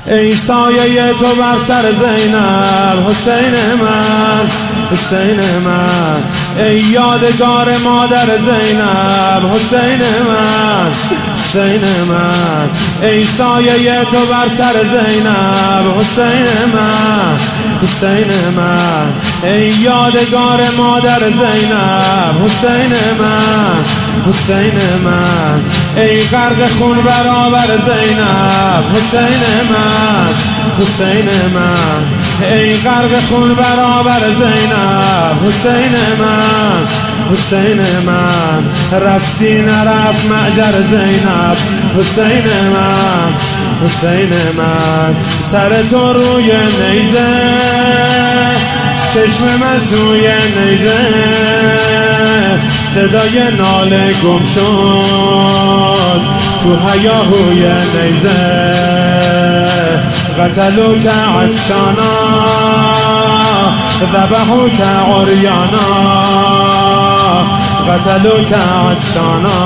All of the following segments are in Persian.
ای سایه تو بر سر زینب حسین من، حسین من. ای یادگار مادر زینب حسین من، حسین من. ای سایه تو بر سر زینب حسین من، حسین من. ای یادگار مادر زینب حسین من، حسین من. ای غرق خون برابر زینب حسین من، حسین من. ای غرق خون برابر زینب حسین من، حسین من. رفتی نرفت معجر زینب حسین من، حسین من. سر تو روی نیزه، چشم مزوی نیزه، صدای ناله گم شد تو هیاهوی نیزه. قتلوک عطشانا ذبحوک عریانا، قتلوک عطشانا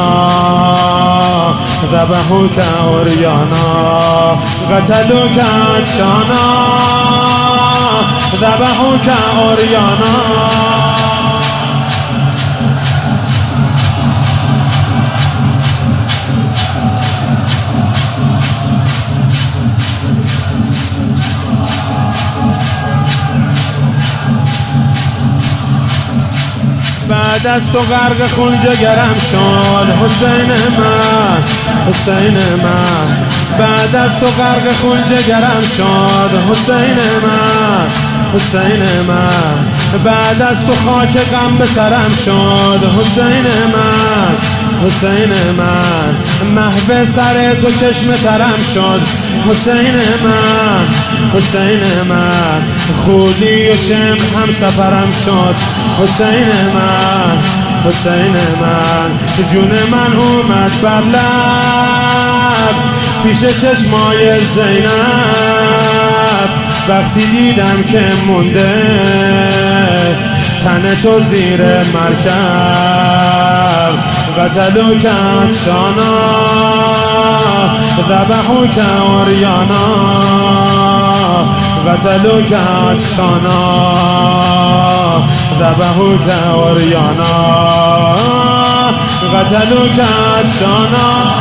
ذبحوک عریانا، قتلوک عطشانا ذبحوک عریانا. بعد از تو غرق خون جگرم شد حسین من، حسین من. بعد از تو غرق خون جگرم شد حسین من، حسین من. بعد از تو خاک غم به سرم شد حسین من، حسین من. محو سر تو چشم ترم شد حسین من، حسین من. خودی و شم هم سفرم شد حسین من، حسین من. جون من اومد بر لب پیش چشمای زینب، وقتی دیدم که مونده تن تو زیر مرکب. قتلوک عطشانا ذبحوک عریانا، قتلوک عطشانا ذبحوک عریانا، قتلوک عطشانا.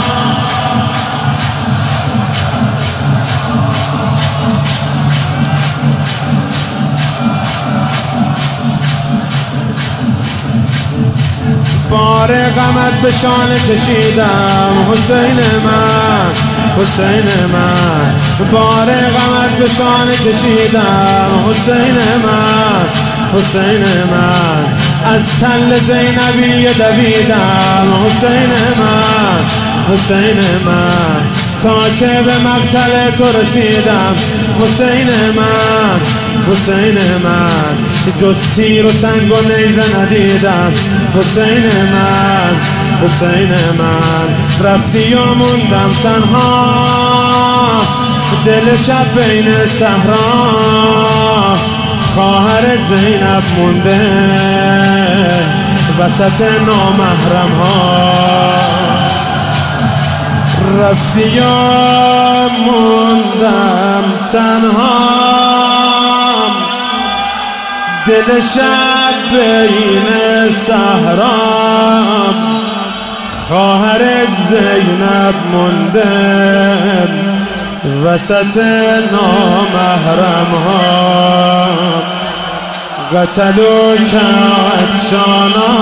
بار غمت به شانه کشیدم حسین من، حسین من. بار غمت به شانه کشیدم حسین من، حسین من. از تل زینبی دویدم حسین من، حسین من. تا که به مقتل تو رسیدم حسین من، حسین من. جز تیر و سنگ و نیزه ندیدم حسین من، حسین من. رفتی و موندم تنها دل شب بین صحرا، خواهر زینب مونده وسط نامحرم ها. رفتی و موندم تنها دل شب بین صحرا، خواهر زینب مونده وسط نامحرم ها. قتلوک عطشانا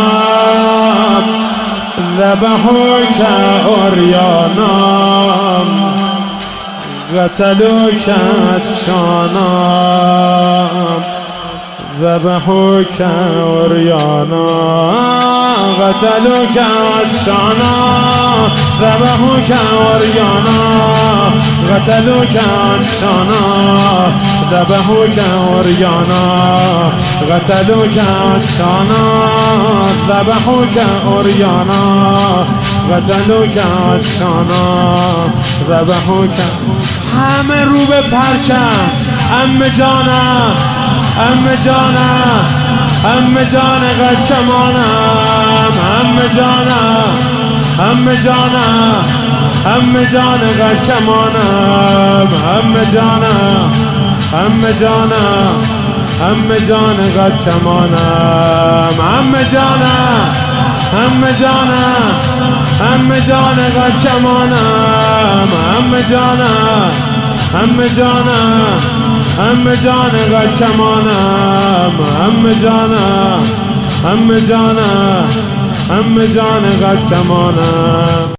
ذبحوک عریانا، قتلوک عطشانا ذبحوک عریانا، قتلوک عطشانا ذبحوک عریانا، قتلوک عطشانا ذبحوک عریانا، قتلوک عطشانا ذبحوک عریانا، قتلوک عطشانا ذبحوک. همه رو به پرچم عمه جانم، عمه جانم، عمه جان قد کمانم، عمه جانم، عمه جانم، همه جان قد کمانم، همه جانم، همه جانم، همه جان قد کمانم، همه جانم، همه جانم، همه جان قد کمانم، همه جانم، همه جانم، همه جان قد کمانم، همه جانم، همه جانم، همه جان قد کمانم.